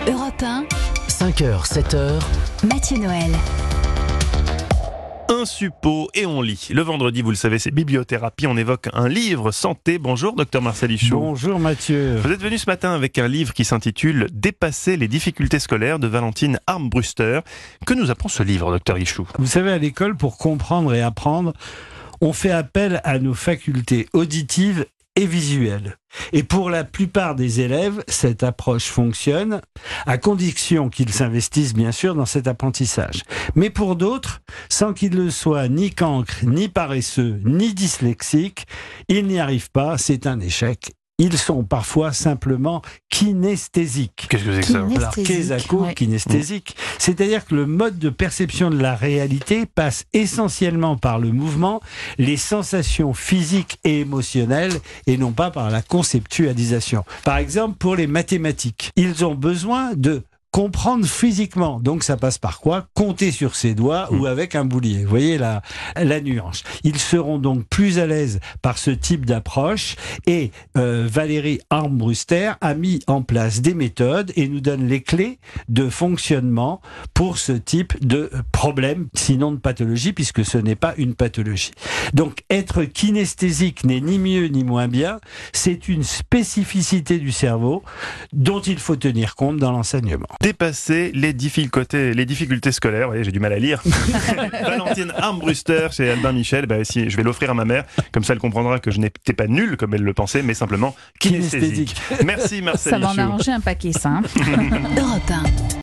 Europe 1, 5h, 7h, Mathieu Noël. Un suppo et on lit. Le vendredi, vous le savez, c'est bibliothérapie. On évoque un livre santé. Bonjour, docteur Marcel Ichoux. Bonjour Mathieu. Vous êtes venu ce matin avec un livre qui s'intitule « Dépasser les difficultés scolaires » de Valentine Armbruster. Que nous apprend ce livre, docteur Ichoux ? Vous savez, à l'école, pour comprendre et apprendre, on fait appel à nos facultés auditives et visuelles. Et pour la plupart des élèves, cette approche fonctionne, à condition qu'ils s'investissent bien sûr dans cet apprentissage. Mais pour d'autres, sans qu'ils ne soient ni cancres, ni paresseux, ni dyslexiques, ils n'y arrivent pas, c'est un échec. Ils sont parfois simplement kinesthésiques. Qu'est-ce que c'est que ça ? Alors, kinesthésique, c'est-à-dire que le mode de perception de la réalité passe essentiellement par le mouvement, les sensations physiques et émotionnelles, et non pas par la conceptualisation. Par exemple, pour les mathématiques, ils ont besoin de comprendre physiquement. Donc ça passe par quoi ? Compter sur ses doigts ou avec un boulier. Vous voyez la nuance. Ils seront donc plus à l'aise par ce type d'approche et Valérie Armbruster a mis en place des méthodes et nous donne les clés de fonctionnement pour ce type de problème, sinon de pathologie, puisque ce n'est pas une pathologie. Donc être kinesthésique n'est ni mieux ni moins bien, c'est une spécificité du cerveau dont il faut tenir compte dans l'enseignement. Dépasser les difficultés scolaires. Oui, j'ai du mal à lire. Valentine Armbruster chez Albin Michel. Si, je vais l'offrir à ma mère. Comme ça, elle comprendra que je n'étais pas nul comme elle le pensait, mais simplement kinesthésique. Merci Marcel Ça va en Ichoux. arranger un paquet simple. Europe 1.